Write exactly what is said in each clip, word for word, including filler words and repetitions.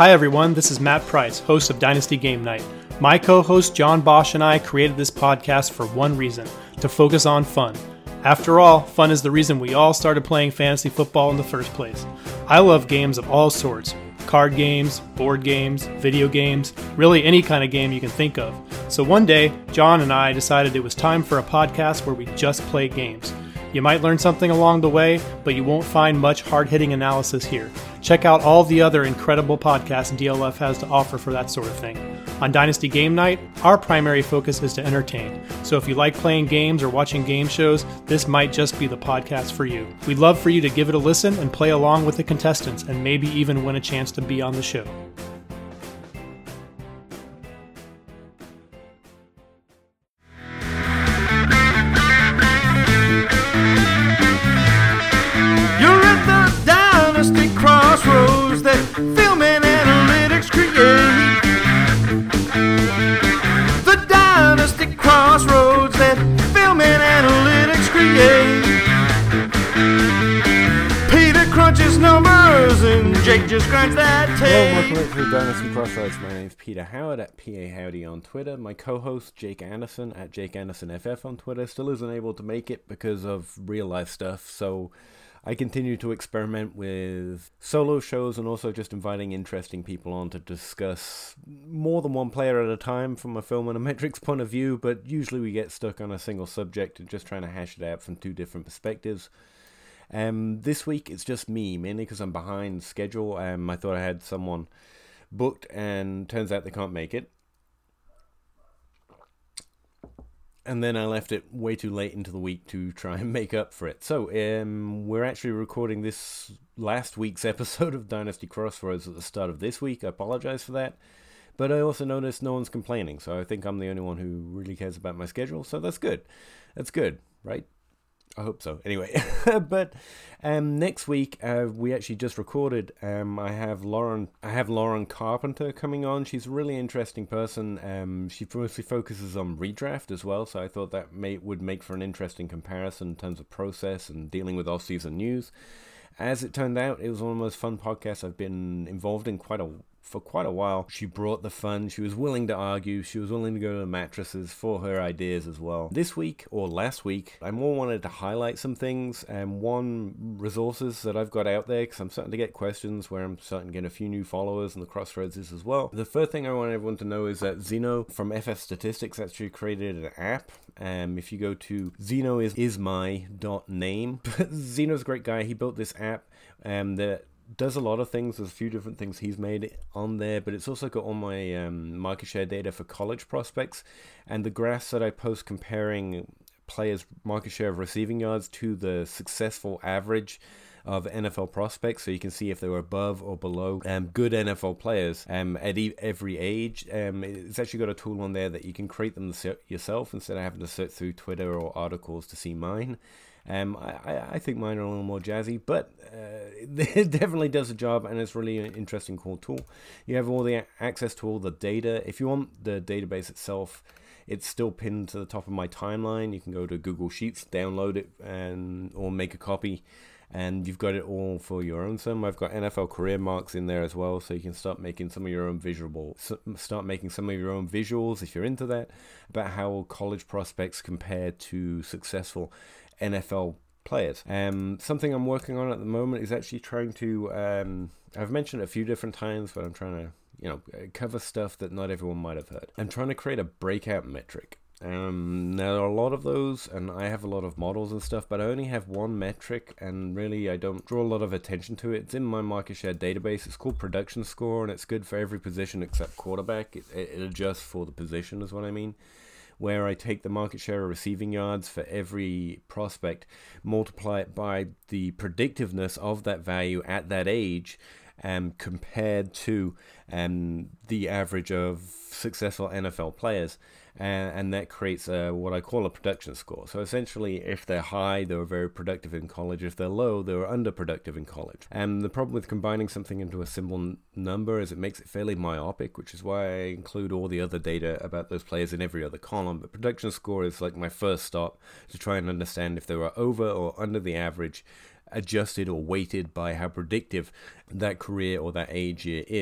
Hi everyone, this is Matt Price, host of Dynasty Game Night. My co-host John Bosch and I created this podcast for one reason, to focus on fun. After all, fun is the reason we all started playing fantasy football in the first place. I love games of all sorts, card games, board games, video games, really any kind of game you can think of. So one day, John and I decided it was time for a podcast where we just play games. You might learn something along the way, but you won't find much hard-hitting analysis here. Check out all the other incredible podcasts D L F has to offer for that sort of thing. On Dynasty Game Night, our primary focus is to entertain. So if you like playing games or watching game shows, this might just be the podcast for you. We'd love for you to give it a listen and play along with the contestants and maybe even win a chance to be on the show. Film and analytics create the Dynasty Crossroads that film and analytics create. Peter crunches numbers and Jake just grinds that tape. Hello, welcome to the Dynasty Crossroads. My name is Peter Howard at P A Howdy on Twitter. My co-host Jake Anderson at Jake Anderson F F on Twitter still isn't able to make it because of real life stuff, so I continue to experiment with solo shows and also just inviting interesting people on to discuss more than one player at a time from a film and a metrics point of view, but usually we get stuck on a single subject and just trying to hash it out from two different perspectives. Um, this week it's just me, mainly because I'm behind schedule. Um, I thought I had someone booked and turns out they can't make it. And then I left it way too late into the week to try and make up for it. So, um, we're actually recording this last week's episode of Dynasty Crossroads at the start of this week. I apologize for that. But I also noticed no one's complaining, so I think I'm the only one who really cares about my schedule. So that's good. That's good, right? I hope so. Anyway, but um, next week uh, we actually just recorded. Um, I have Lauren. I have Lauren Carpenter coming on. She's a really interesting person. Um, she mostly focuses on redraft as well, so I thought that may would make for an interesting comparison in terms of process and dealing with off-season news. As it turned out, it was one of the most fun podcasts I've been involved in quite a for quite a while. She brought the fun. She was willing to argue. She was willing to go to the mattresses for her ideas as well. This week, or last week, I more wanted to highlight some things and one resources that I've got out there because I'm starting to get questions where I'm starting to get a few new followers, and the Crossroads is as well. The first thing I want everyone to know is that Zeno from F F Statistics actually created an app. Um, if you go to zeno is, is my dot name, Zeno's a great guy. He built this app um, that does a lot of things. There's a few different things he's made on there, but it's also got all my um, market share data for college prospects and the graphs that I post comparing players' market share of receiving yards to the successful average of N F L prospects, so you can see if they were above or below um, good N F L players um, at e- every age. Um, it's actually got a tool on there that you can create them yourself instead of having to search through Twitter or articles to see mine. Um, I, I think mine are a little more jazzy, but uh, it definitely does the job, and it's really an interesting, cool tool. You have all the access to all the data. If you want the database itself, it's still pinned to the top of my timeline. You can go to Google Sheets, download it, and or make a copy, and you've got it all for your own sum. I've got N F L career marks in there as well, so you can start making some of your own visual, start making some of your own visuals if you're into that, about how college prospects compare to successful N F L players. Um, something I'm working on at the moment is actually trying to, um, I've mentioned it a few different times, but I'm trying to, you know, cover stuff that not everyone might have heard. I'm trying to create a breakout metric. Um, now, there are a lot of those, and I have a lot of models and stuff, but I only have one metric, and really I don't draw a lot of attention to it. It's in my market share database. It's called production score, and it's good for every position except quarterback. It, it adjusts for the position is what I mean, where I take the market share of receiving yards for every prospect, multiply it by the predictiveness of that value at that age, um, compared to um, the average of successful N F L players. And, and that creates a, what I call a production score. So essentially, if they're high, they were very productive in college. If they're low, they were underproductive in college. And the problem with combining something into a simple n- number is it makes it fairly myopic, which is why I include all the other data about those players in every other column. But production score is like my first stop to try and understand if they were over or under the average, adjusted or weighted by how predictive that career or that age year is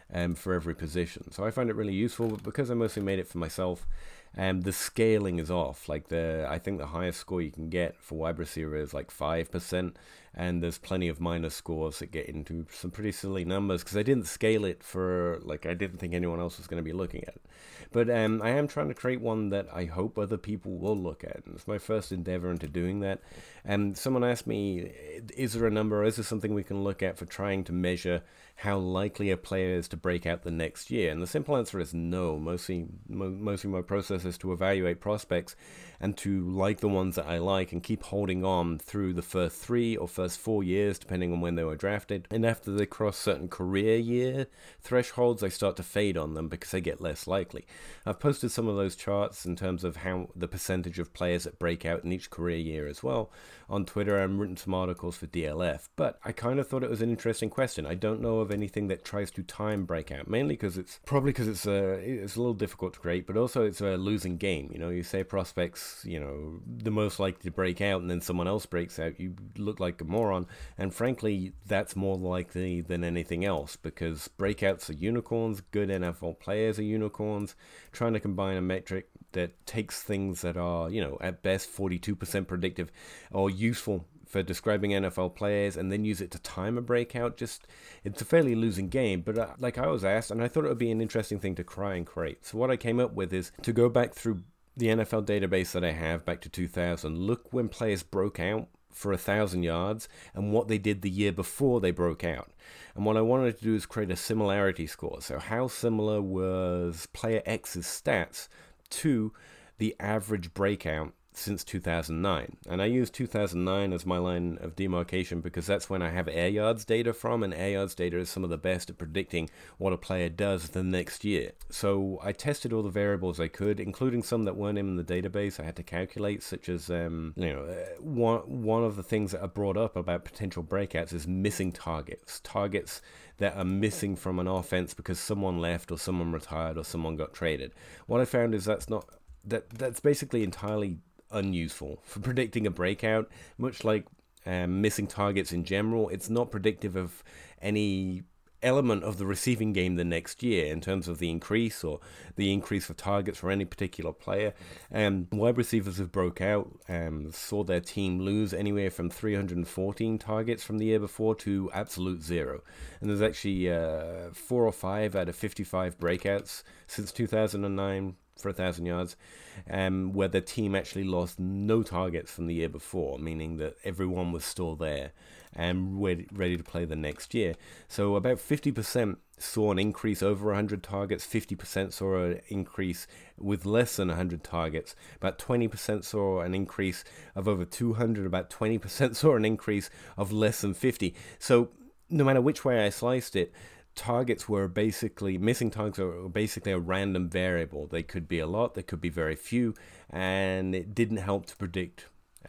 um, for every position. So I find it really useful, but because I mostly made it for myself, um, the scaling is off. Like the, I think the highest score you can get for wide receiver is like five percent, and there's plenty of minor scores that get into some pretty silly numbers because I didn't scale it for, like, I didn't think anyone else was going to be looking at it. But um, I am trying to create one that I hope other people will look at, and it's my first endeavor into doing that. And someone asked me, is there a number, or is there something we can look at for trying to measure how likely a player is to break out the next year? And the simple answer is no. Mostly, mo- mostly my process is to evaluate prospects and to like the ones that I like and keep holding on through the first three or first four years, depending on when they were drafted. And after they cross certain career year thresholds, I start to fade on them because they get less likely. I've posted some of those charts in terms of how the percentage of players that break out in each career year as well on Twitter, and written some articles for D L F. But I kind of thought it was an interesting question. I don't know of anything that tries to time breakout, mainly because it's probably because it's a it's a little difficult to create, but also it's a losing game. You know, you say prospects, you know, the most likely to break out, and then someone else breaks out, you look like a moron. And frankly, that's more likely than anything else, because breakouts are unicorns, good N F L players are unicorns. Trying to combine a metric that takes things that are, you know, at best forty-two percent predictive or useful for describing N F L players, and then use it to time a breakout, just, it's a fairly losing game. But uh, like I was asked, and I thought it would be an interesting thing to try and create. So what I came up with is to go back through the N F L database that I have back to two thousand, look when players broke out for a thousand yards and what they did the year before they broke out. And what I wanted to do is create a similarity score. So how similar was player X's stats to the average breakout since two thousand nine? And I use two thousand nine as my line of demarcation because that's when I have air yards data from, and air yards data is some of the best at predicting what a player does the next year. So I tested all the variables I could, including some that weren't in the database I had to calculate, such as um, you know, uh, one, one of the things that are brought up about potential breakouts is missing targets. Targets that are missing from an offense because someone left or someone retired or someone got traded. What I found is that's not, that that's basically entirely unuseful for predicting a breakout. Much like um, missing targets in general, it's not predictive of any element of the receiving game the next year in terms of the increase or the increase of targets for any particular player. Um, wide receivers who broke out um, saw their team lose anywhere from three hundred fourteen targets from the year before to absolute zero. And there's actually uh, four or five out of fifty-five breakouts since two thousand nine for a thousand yards, um, where the team actually lost no targets from the year before, meaning that everyone was still there and ready, ready to play the next year. So about fifty percent saw an increase over one hundred targets, fifty percent saw an increase with less than one hundred targets, about twenty percent saw an increase of over two hundred, about twenty percent saw an increase of less than fifty. So no matter which way I sliced it, targets were basically, missing targets were basically a random variable. They could be a lot, they could be very few, and it didn't help to predict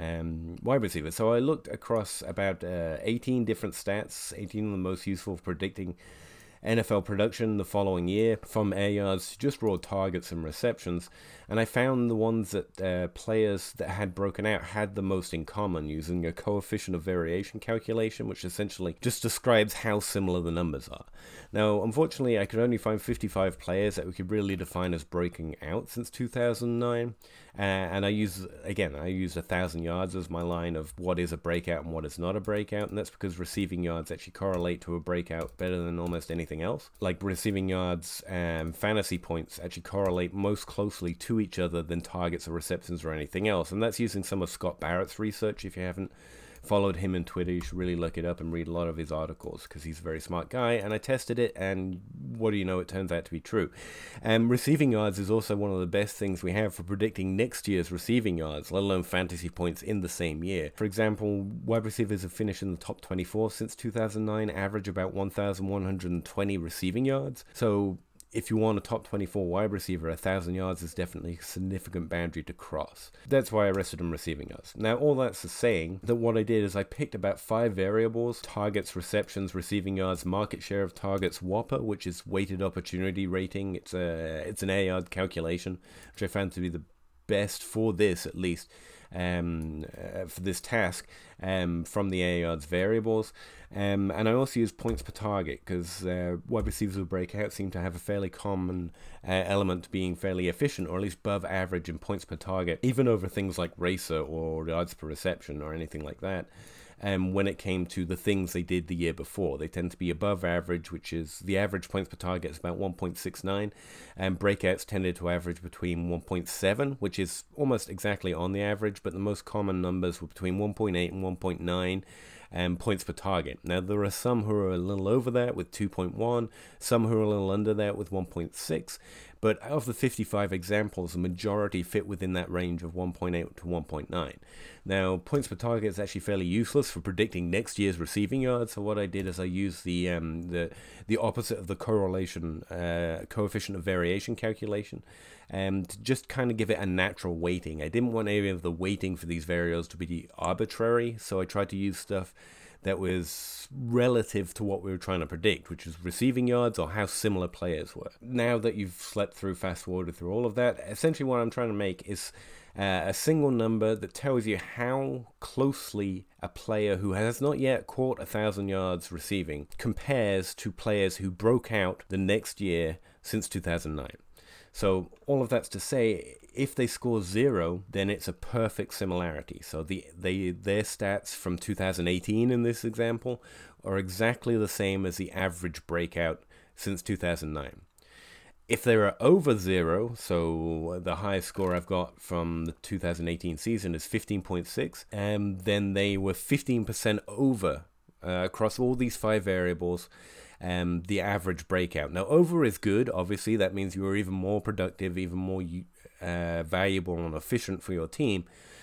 um, wide receivers. So I looked across about uh, eighteen different stats, eighteen of the most useful for predicting N F L production the following year, from air yards to just raw targets and receptions, and I found the ones that uh, players that had broken out had the most in common, using a coefficient of variation calculation, which essentially just describes how similar the numbers are. Now, unfortunately, I could only find fifty-five players that we could really define as breaking out since two thousand nine, uh, and I use, again, I used a thousand yards as my line of what is a breakout and what is not a breakout, and that's because receiving yards actually correlate to a breakout better than almost anything else. Like receiving yards and fantasy points actually correlate most closely to each other than targets or receptions or anything else, and that's using some of Scott Barrett's research. If you haven't followed him on Twitter, you should really look it up and read a lot of his articles because he's a very smart guy, and I tested it, and what do you know, it turns out to be true. Um, receiving yards is also one of the best things we have for predicting next year's receiving yards, let alone fantasy points in the same year. For example, wide receivers have finished in the top twenty-four since two thousand nine, average about one thousand one hundred twenty receiving yards. So if you want a top twenty-four wide receiver, one thousand yards is definitely a significant boundary to cross. That's why I rested on receiving yards. Now, all that's saying that what I did is I picked about five variables: targets, receptions, receiving yards, market share of targets, W O P A, which is weighted opportunity rating. It's a it's an air yard calculation, which I found to be the best for this, at least, um, uh, for this task, um, from the air yards variables. Um, and I also use points per target, because uh, wide receivers with breakout seem to have a fairly common uh, element to being fairly efficient, or at least above average in points per target, even over things like racer or yards per reception or anything like that. Um, when it came to the things they did the year before, they tend to be above average, which is the average points per target is about one point six nine, and breakouts tended to average between one point seven, which is almost exactly on the average, but the most common numbers were between one point eight and one point nine um, points per target. Now, there are some who are a little over that with two point one, some who are a little under that with one point six, but out of the fifty-five examples, the majority fit within that range of one point eight to one point nine. Now, points per target is actually fairly useless for predicting next year's receiving yards, so what I did is I used the um, the, the opposite of the correlation, uh, coefficient of variation calculation, um, to just kind of give it a natural weighting. I didn't want any of the weighting for these variables to be arbitrary, so I tried to use stuff that was relative to what we were trying to predict, which is receiving yards or how similar players were. Now that you've slept through, fast forwarded through all of that, essentially what I'm trying to make is uh, a single number that tells you how closely a player who has not yet caught a thousand yards receiving compares to players who broke out the next year since two thousand nine. So all of that's to say, if they score zero, then it's a perfect similarity. So the they their stats from two thousand eighteen in this example are exactly the same as the average breakout since two thousand nine. If they are over zero, so the highest score I've got from the two thousand eighteen season is fifteen point six, and then they were fifteen percent over uh, across all these five variables. Um, the average breakout. Now, over is good. Obviously, that means you are even more productive, even more uh, valuable and efficient for your team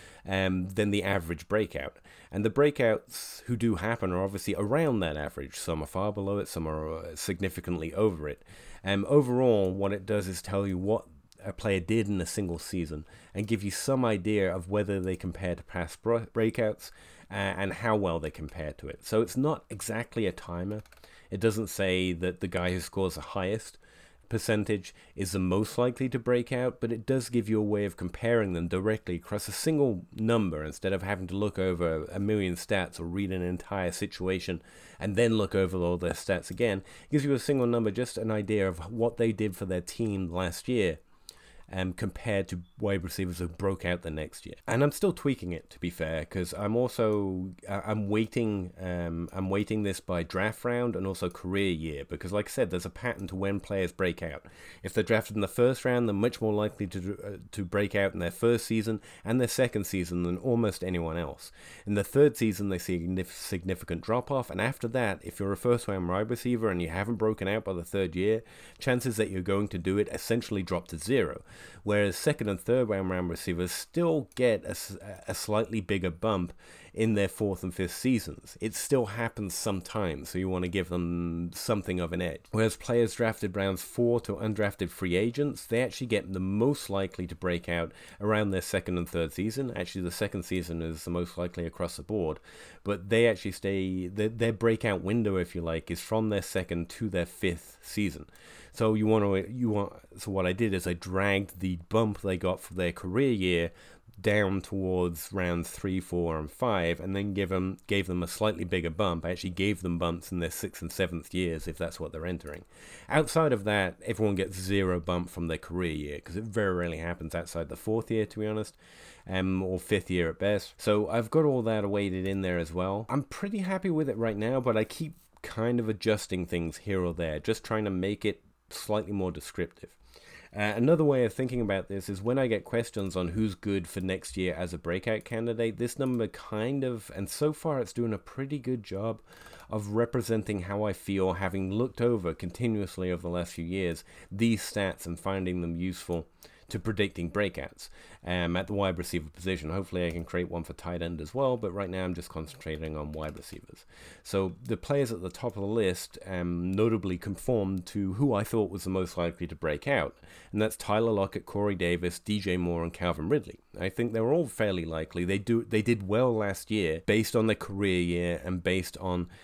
um, than the average breakout. And the breakouts who do happen are obviously around that average. Some are far below it, some are significantly over it. Um, overall, what it does is tell you what a player did in a single season and give you some idea of whether they compare to past breakouts uh, and how well they compare to it. So it's not exactly a timer. It doesn't say that the guy who scores the highest percentage is the most likely to break out, but it does give you a way of comparing them directly across a single number instead of having to look over a million stats or read an entire situation and then look over all their stats again. It gives you a single number, just an idea of what they did for their team last year Um, compared to wide receivers who broke out the next year. And I'm still tweaking it, to be fair, because I'm also uh, I'm weighting um, I'm weighting this by draft round and also career year, because like I said, there's a pattern to when players break out. If they're drafted in the first round, they're much more likely to uh, to break out in their first season and their second season than almost anyone else. In the third season, they see a significant drop off, and after that, if you're a first round wide receiver and you haven't broken out by the third year, chances that you're going to do it essentially drop to zero. Whereas second and third round round receivers still get a, a slightly bigger bump in their fourth and fifth seasons. It still happens sometimes, so you want to give them something of an edge. Whereas players drafted rounds four to undrafted free agents, they actually get the most likely to break out around their second and third season. Actually, the second season is the most likely across the board, but they actually stay, their, their breakout window, if you like, is from their second to their fifth season. So you want to, you want. So what I did is I dragged the bump they got for their career year down towards rounds three, four, and five, and then give them gave them a slightly bigger bump. I actually gave them bumps in their sixth and seventh years, if that's what they're entering. Outside of that, everyone gets zero bump from their career year, because it very rarely happens outside the fourth year, to be honest, um, or fifth year at best. So I've got all that weighted in there as well. I'm pretty happy with it right now, but I keep kind of adjusting things here or there, just trying to make it slightly more descriptive. Uh, another way of thinking about this is when I get questions on who's good for next year as a breakout candidate, this number kind of, and so far it's doing a pretty good job of representing how I feel, having looked over continuously over the last few years these stats and finding them useful to predicting breakouts um, at the wide receiver position. Hopefully I can create one for tight end as well, but right now I'm just concentrating on wide receivers. So the players at the top of the list um, notably conformed to who I thought was the most likely to break out, and that's Tyler Lockett, Corey Davis, D J Moore, and Calvin Ridley. I think they were all fairly likely. They do they did well last year based on their career year and based on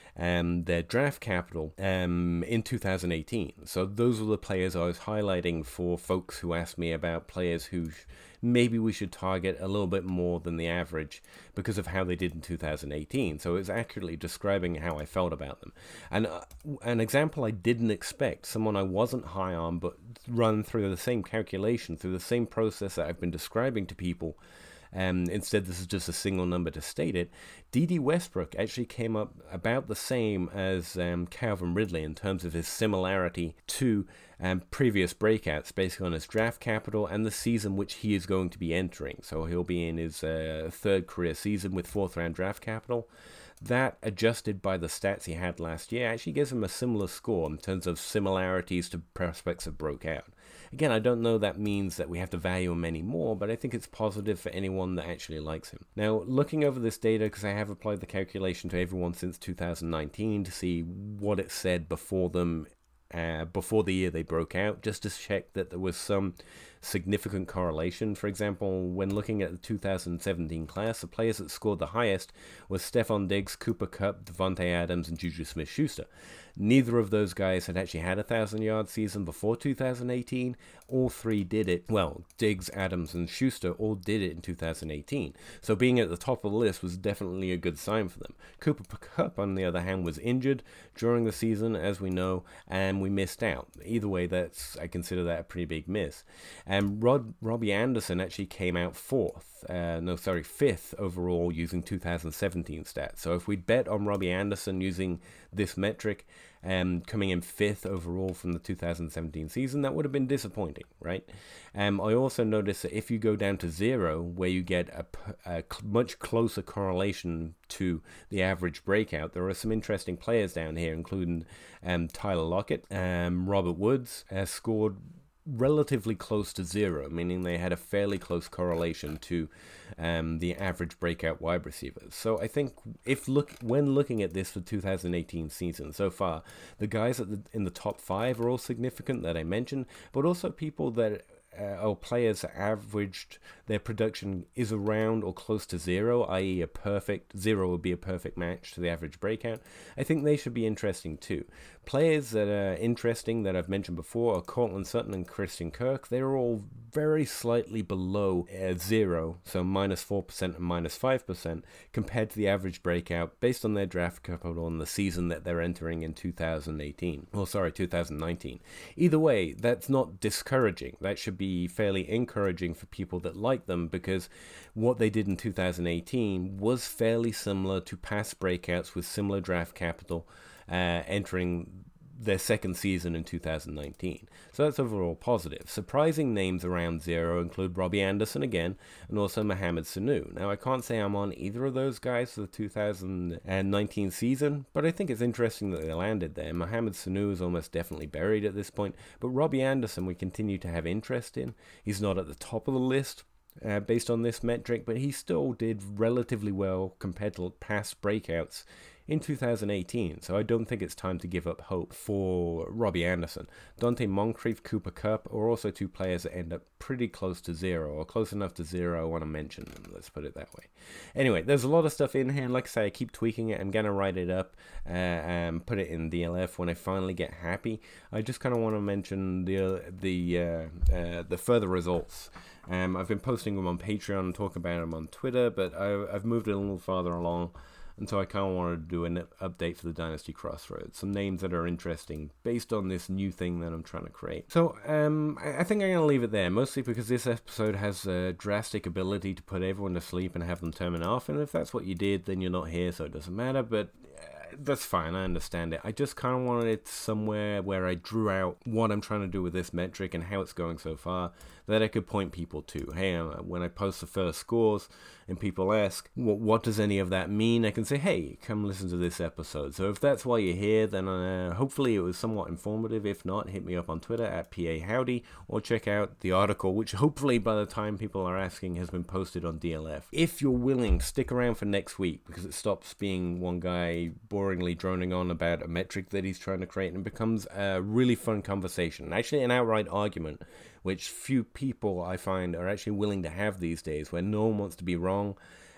um, their draft capital um, in two thousand eighteen. So those are the players I was highlighting for folks who asked me about players who sh- maybe we should target a little bit more than the average because of how they did in two thousand eighteen. So it's accurately describing how I felt about them. And uh, an example I didn't expect, someone I wasn't high on, but run through the same calculation, through the same process that I've been describing to people. Um, instead, this is just a single number to state it. D D Westbrook actually came up about the same as um, Calvin Ridley in terms of his similarity to um, previous breakouts, based on his draft capital and the season which he is going to be entering. So he'll be in his uh, third career season with fourth round draft capital. That, adjusted by the stats he had last year, actually gives him a similar score in terms of similarities to prospects that broke out. Again, I don't know that means that we have to value him anymore, but I think it's positive for anyone that actually likes him. Now, looking over this data, because I have applied the calculation to everyone since two thousand nineteen to see what it said before them, uh, before the year they broke out, just to check that there was some significant correlation. For example, when looking at the two thousand seventeen class, the players that scored the highest were Stephon Diggs, Cooper Kupp, Devontae Adams, and Juju Smith-Schuster. Neither of those guys had actually had a thousand-yard season before two thousand eighteen. All three did it. Well, Diggs, Adams, and Schuster all did it in two thousand eighteen. So being at the top of the list was definitely a good sign for them. Cooper Kupp, on the other hand, was injured during the season, as we know, and we missed out. Either way, that's I consider that a pretty big miss. And Rod, Robbie Anderson actually came out fourth, uh, no, sorry, fifth overall using two thousand seventeen stats. So if we'd bet on Robbie Anderson using this metric, um, coming in fifth overall from the two thousand seventeen season, that would have been disappointing, right? Um, I also noticed that if you go down to zero, where you get a, a much closer correlation to the average breakout, there are some interesting players down here, including um, Tyler Lockett, um, Robert Woods, uh, scored relatively close to zero, meaning they had a fairly close correlation to um, the average breakout wide receivers. So I think if look when looking at this for two thousand eighteen season so far, the guys at the, in the top five are all significant that I mentioned, but also people that uh, or players that averaged their production is around or close to zero, that is a perfect, zero would be a perfect match to the average breakout. I think they should be interesting too. Players that are interesting that I've mentioned before are Cortland Sutton and Christian Kirk. They're all very slightly below uh, zero, so minus four percent and minus five percent, compared to the average breakout based on their draft capital and the season that they're entering in two thousand eighteen. Or sorry, two thousand nineteen. Either way, that's not discouraging. That should be fairly encouraging for people that like them, because what they did in two thousand eighteen was fairly similar to past breakouts with similar draft capital uh, entering their second season in two thousand nineteen. So that's overall positive. Surprising names around zero include Robbie Anderson again, and also Mohamed Sanu. Now, I can't say I'm on either of those guys for the two thousand nineteen season, but I think it's interesting that they landed there. Mohamed Sanu is almost definitely buried at this point, but Robbie Anderson we continue to have interest in. He's not at the top of the list, Uh, based on this metric, but he still did relatively well compared to past breakouts in two thousand eighteen, so I don't think it's time to give up hope for Robbie Anderson. Dante Moncrief, Cooper Kupp are also two players that end up pretty close to zero, or close enough to zero I want to mention them, let's put it that way. Anyway, there's a lot of stuff in here, like I say, I keep tweaking it. I'm going to write it up uh, and put it in D L F when I finally get happy. I just kind of want to mention the, the, uh, uh, the further results. Um, I've been posting them on Patreon and talking about them on Twitter, but I, I've moved it a little farther along, and so I kind of wanted to do an update for the Dynasty Crossroads. Some names that are interesting based on this new thing that I'm trying to create. So um, I, I think I'm going to leave it there, mostly because this episode has a drastic ability to put everyone to sleep and have them turn off, and if that's what you did, then you're not here, so it doesn't matter, but that's fine, I understand it. I just kind of wanted it somewhere where I drew out what I'm trying to do with this metric and how it's going so far, that I could point people to. Hey, when I post the first scores and people ask, well, what does any of that mean? I can say, hey, come listen to this episode. So if that's why you're here, then uh, hopefully it was somewhat informative. If not, hit me up on Twitter at P A Howdy, or check out the article, which hopefully by the time people are asking has been posted on D L F. If you're willing, stick around for next week, because it stops being one guy boringly droning on about a metric that he's trying to create and becomes a really fun conversation, actually an outright argument, which few people I find are actually willing to have these days, where no one wants to be wrong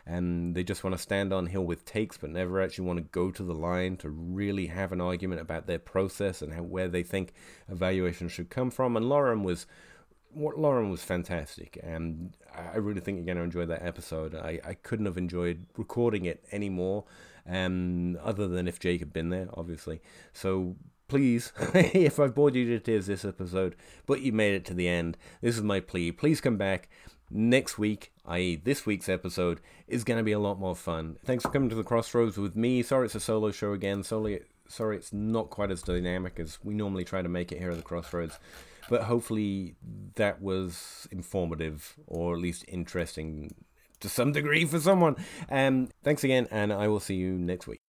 and they just want to stand on hill with takes but never actually want to go to the line to really have an argument about their process and how, where they think evaluation should come from. And Lauren was what Lauren was fantastic, and I really think you're going to enjoy that episode. I, I couldn't have enjoyed recording it anymore, um, other than if Jake had been there, obviously. So please, if I've bored you to tears this episode, but you made it to the end, this is my plea. Please come back next week, that is this week's episode is going to be a lot more fun. Thanks for coming to the Crossroads with me. Sorry it's a solo show again. Sorry, sorry it's not quite as dynamic as we normally try to make it here at the Crossroads. But hopefully that was informative, or at least interesting to some degree for someone. Um, thanks again, and I will see you next week.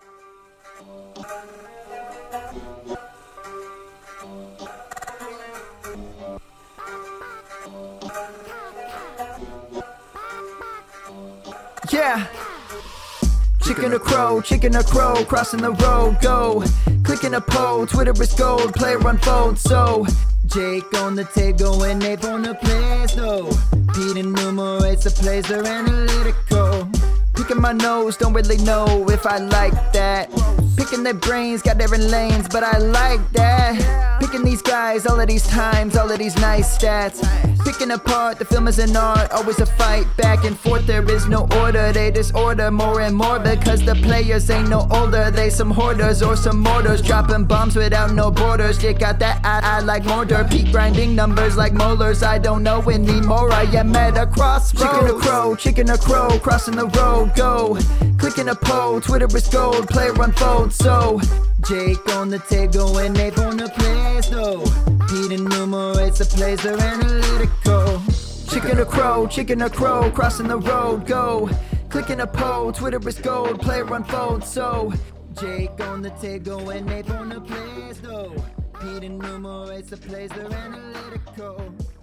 Yeah. Chicken or crow, chicken or crow, crossing the road, go. Clicking a pole, Twitter is gold, player unfold, so Jake on the table and Abe on the plays, though. Pete enumerates the plays, they're analytical. Picking my nose, don't really know if I like that. Picking their brains, got different lanes, but I like that. Picking these guys, all of these times, all of these nice stats. Picking apart, the film is an art, always a fight back and forth. There is no order, they disorder more and more because the players ain't no older. They some hoarders or some mortars, dropping bombs without no borders. Jake got that I, I like mortar, Pete grinding numbers like molars. I don't know anymore, I am at a crossroads. Chicken or crow, chicken or crow, crossing the road, go. Clicking a pole, Twitter is gold, player unfold, so Jake on the table and Abe on the plays, though. Pete enumerates the plays, they're analytical. Chicken or crow, chicken or crow, crossing the road, go. Clicking a pole, Twitter is gold, player unfold, so Jake on the table and Abe on the plays, though. Pete enumerates the plays, they're analytical.